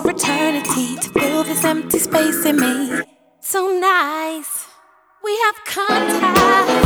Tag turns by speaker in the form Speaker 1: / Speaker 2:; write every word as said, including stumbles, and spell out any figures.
Speaker 1: for eternity to fill this empty space in me. So nice, we have contact.